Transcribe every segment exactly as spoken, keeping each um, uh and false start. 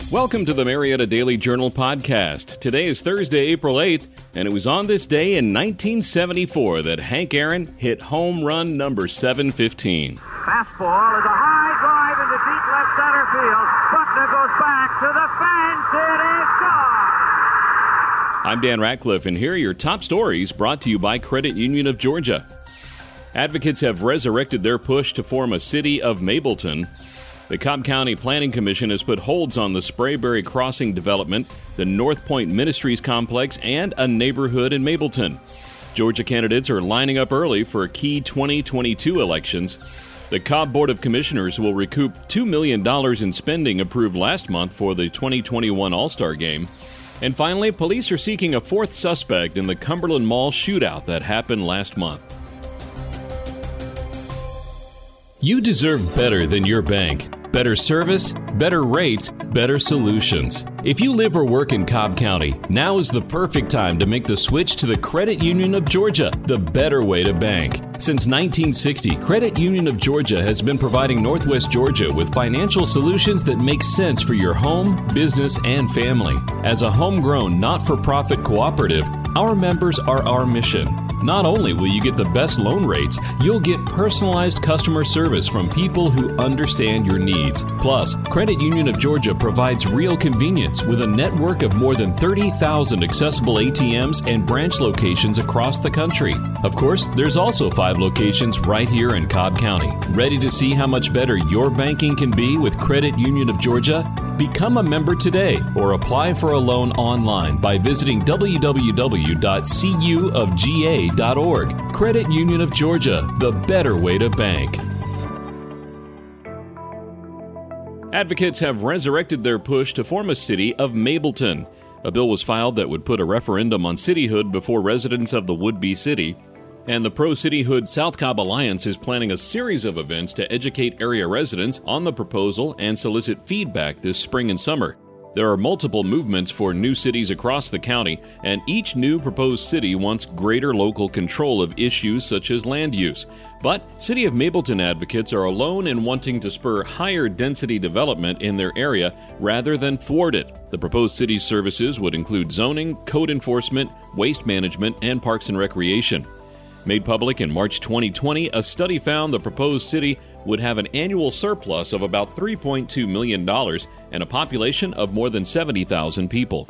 Welcome to the Marietta Daily Journal podcast. Today is Thursday, April eighth, and it was on this day in nineteen seventy-four that Hank Aaron hit home run number seven fifteen. Fastball is a high drive into deep left center field. Buckner goes back to the fence. It is gone. I'm Dan Ratcliffe, and here are your top stories brought to you by Credit Union of Georgia. Advocates have resurrected their push to form a city of Mableton. The Cobb County Planning Commission has put holds on the Sprayberry Crossing development, the North Point Ministries complex, and a neighborhood in Mableton. Georgia candidates are lining up early for key twenty twenty-two elections. The Cobb Board of Commissioners will recoup two million dollars in spending approved last month for the twenty twenty-one All-Star Game. And finally, police are seeking a fourth suspect in the Cumberland Mall shootout that happened last month. You deserve better than your bank. Better service, better rates, better solutions. If you live or work in Cobb County, now is the perfect time to make the switch to the Credit Union of Georgia, the better way to bank. Since nineteen sixty, Credit Union of Georgia has been providing Northwest Georgia with financial solutions that make sense for your home, business, and family. As a homegrown, not-for-profit cooperative, our members are our mission. Not only will you get the best loan rates, you'll get personalized customer service from people who understand your needs. Plus, Credit Union of Georgia provides real convenience with a network of more than thirty thousand accessible A T Ms and branch locations across the country. Of course, there's also five locations right here in Cobb County. Ready to see how much better your banking can be with Credit Union of Georgia? Become a member today or apply for a loan online by visiting w w w dot c u of g a dot org. Credit Union of Georgia, the better way to bank. Advocates have resurrected their push to form a city of Mableton. A bill was filed that would put a referendum on cityhood before residents of the would-be city. And the Pro-Cityhood South Cobb Alliance is planning a series of events to educate area residents on the proposal and solicit feedback this spring and summer. There are multiple movements for new cities across the county, and each new proposed city wants greater local control of issues such as land use. But City of Mableton advocates are alone in wanting to spur higher density development in their area rather than thwart it. The proposed city's services would include zoning, code enforcement, waste management, and parks and recreation. Made public in March twenty twenty, a study found the proposed city would have an annual surplus of about three point two million dollars and a population of more than seventy thousand people.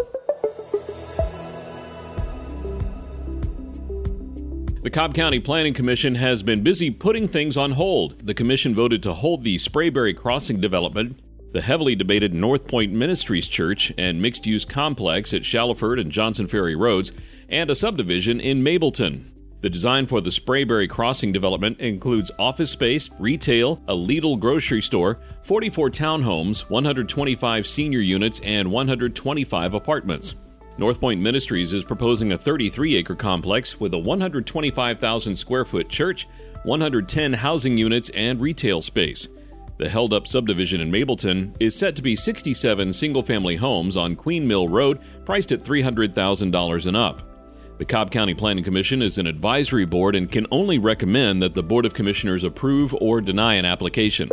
The Cobb County Planning Commission has been busy putting things on hold. The commission voted to hold the Sprayberry Crossing development, the heavily debated North Point Ministries Church and mixed-use complex at Shallowford and Johnson Ferry Roads, and a subdivision in Mableton. The design for the Sprayberry Crossing development includes office space, retail, a Lidl grocery store, forty-four townhomes, one hundred twenty-five senior units, and one hundred twenty-five apartments. North Point Ministries is proposing a thirty-three acre complex with a one hundred twenty-five thousand square foot church, one hundred ten housing units, and retail space. The held-up subdivision in Mableton is set to be sixty-seven single-family homes on Queen Mill Road, priced at three hundred thousand dollars and up. The Cobb County Planning Commission is an advisory board and can only recommend that the Board of Commissioners approve or deny an application.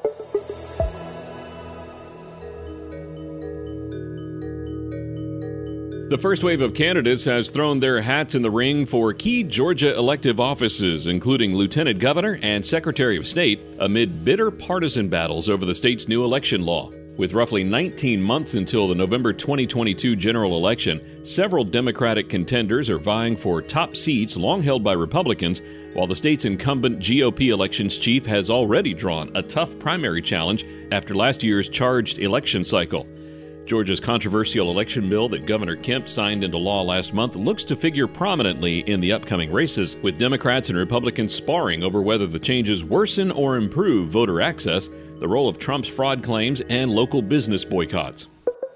The first wave of candidates has thrown their hats in the ring for key Georgia elective offices, including Lieutenant Governor and Secretary of State, amid bitter partisan battles over the state's new election law. With roughly nineteen months until the November twenty twenty-two general election, several Democratic contenders are vying for top seats long held by Republicans, while the state's incumbent G O P elections chief has already drawn a tough primary challenge after last year's charged election cycle. Georgia's controversial election bill that Governor Kemp signed into law last month looks to figure prominently in the upcoming races, with Democrats and Republicans sparring over whether the changes worsen or improve voter access, the role of Trump's fraud claims, and local business boycotts.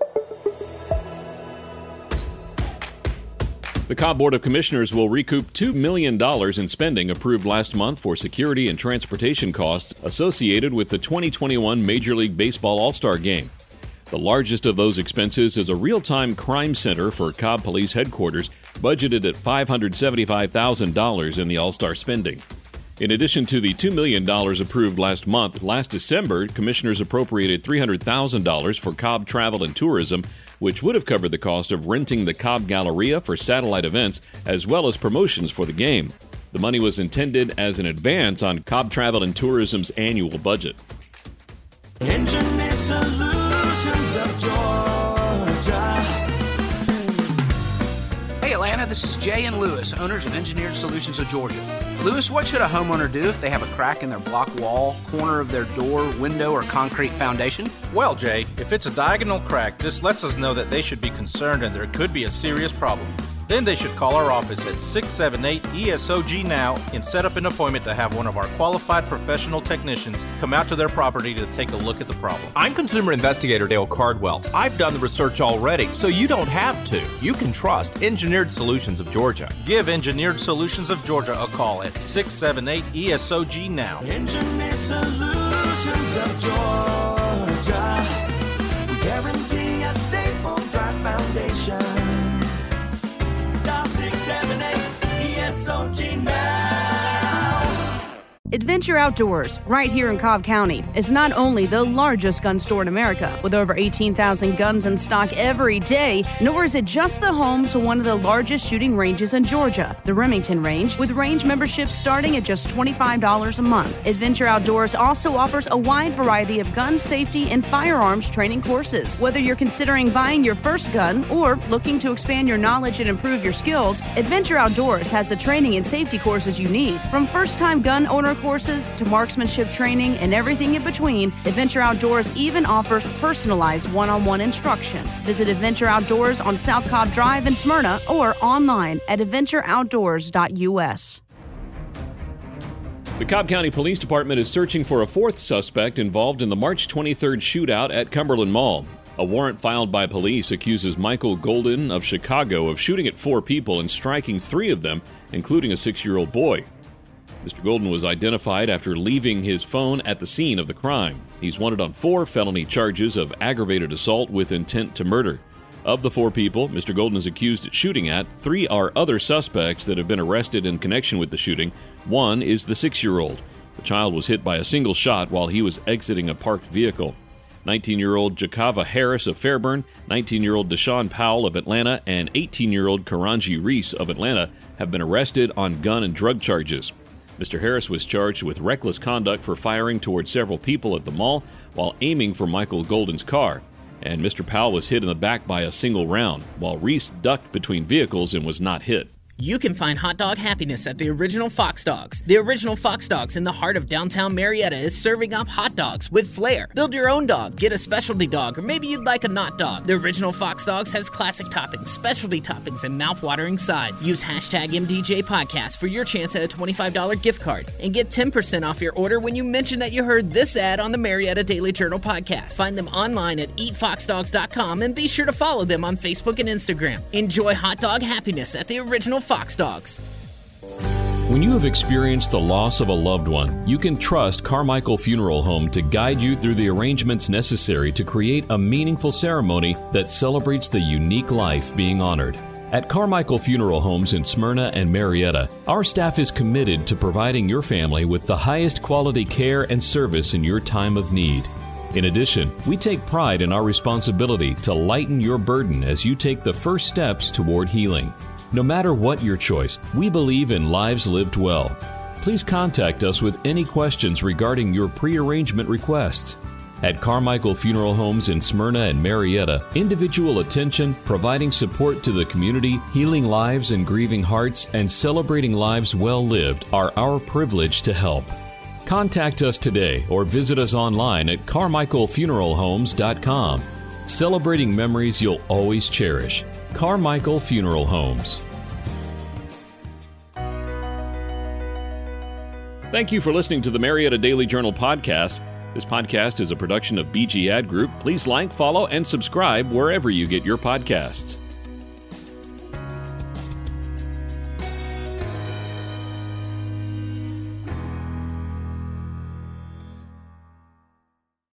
The Cobb Board of Commissioners will recoup two million dollars in spending approved last month for security and transportation costs associated with the twenty twenty-one Major League Baseball All-Star Game. The largest of those expenses is a real-time crime center for Cobb Police Headquarters, budgeted at five hundred seventy-five thousand dollars in the All-Star spending. In addition to the two million dollars approved last month, last December, commissioners appropriated three hundred thousand dollars for Cobb Travel and Tourism, which would have covered the cost of renting the Cobb Galleria for satellite events as well as promotions for the game. The money was intended as an advance on Cobb Travel and Tourism's annual budget. Engineered Solutions of Georgia. Hey Atlanta, this is Jay and Lewis, owners of Engineered Solutions of Georgia. Lewis, what should a homeowner do if they have a crack in their block wall, corner of their door, window, or concrete foundation? Well, Jay, if it's a diagonal crack, this lets us know that they should be concerned and there could be a serious problem. Then they should call our office at six seven eight E S O G now and set up an appointment to have one of our qualified professional technicians come out to their property to take a look at the problem. I'm Consumer Investigator Dale Cardwell. I've done the research already, so you don't have to. You can trust Engineered Solutions of Georgia. Give Engineered Solutions of Georgia a call at six seven eight E S O G now. Engineered Solutions of Georgia. We guarantee a stable, dry foundation. Adventure Outdoors, right here in Cobb County, is not only the largest gun store in America, with over eighteen thousand guns in stock every day, nor is it just the home to one of the largest shooting ranges in Georgia, the Remington Range, with range memberships starting at just twenty-five dollars a month. Adventure Outdoors also offers a wide variety of gun safety and firearms training courses. Whether you're considering buying your first gun or looking to expand your knowledge and improve your skills, Adventure Outdoors has the training and safety courses you need. From first-time gun owner courses to marksmanship training and everything in between, Adventure Outdoors even offers personalized one-on-one instruction. Visit Adventure Outdoors on South Cobb Drive in Smyrna or online at adventure outdoors dot U S. The Cobb County Police Department is searching for a fourth suspect involved in the March twenty-third shootout at Cumberland Mall. A warrant filed by police accuses Michael Golden of Chicago of shooting at four people and striking three of them, including a six-year-old boy. Mister Golden was identified after leaving his phone at the scene of the crime. He's wanted on four felony charges of aggravated assault with intent to murder. Of the four people Mister Golden is accused of shooting at, three are other suspects that have been arrested in connection with the shooting. One is the six-year-old. The child was hit by a single shot while he was exiting a parked vehicle. nineteen-year-old Jacava Harris of Fairburn, nineteen-year-old Deshaun Powell of Atlanta, and eighteen-year-old Karanji Reese of Atlanta have been arrested on gun and drug charges. Mister Harris was charged with reckless conduct for firing towards several people at the mall while aiming for Michael Golden's car. And Mister Powell was hit in the back by a single round, while Reese ducked between vehicles and was not hit. You can find hot dog happiness at the Original Fox Dogs. The Original Fox Dogs in the heart of downtown Marietta is serving up hot dogs with flair. Build your own dog, get a specialty dog, or maybe you'd like a not dog. The Original Fox Dogs has classic toppings, specialty toppings, and mouth-watering sides. Use hashtag M D J Podcast for your chance at a twenty-five dollars gift card. And get ten percent off your order when you mention that you heard this ad on the Marietta Daily Journal podcast. Find them online at eat fox dogs dot com and be sure to follow them on Facebook and Instagram. Enjoy hot dog happiness at the Original Fox Dogs. When you have experienced the loss of a loved one, you can trust Carmichael Funeral Home to guide you through the arrangements necessary to create a meaningful ceremony that celebrates the unique life being honored. At Carmichael Funeral Homes in Smyrna and Marietta, our staff is committed to providing your family with the highest quality care and service in your time of need. In addition, we take pride in our responsibility to lighten your burden as you take the first steps toward healing. No matter what your choice, we believe in lives lived well. Please contact us with any questions regarding your pre-arrangement requests. At Carmichael Funeral Homes in Smyrna and Marietta, individual attention, providing support to the community, healing lives and grieving hearts, and celebrating lives well lived are our privilege to help. Contact us today or visit us online at carmichael funeral homes dot com. Celebrating memories you'll always cherish. Carmichael Funeral Homes. Thank you for listening to the Marietta Daily Journal podcast. This podcast is a production of B G Ad Group. Please like, follow, and subscribe wherever you get your podcasts.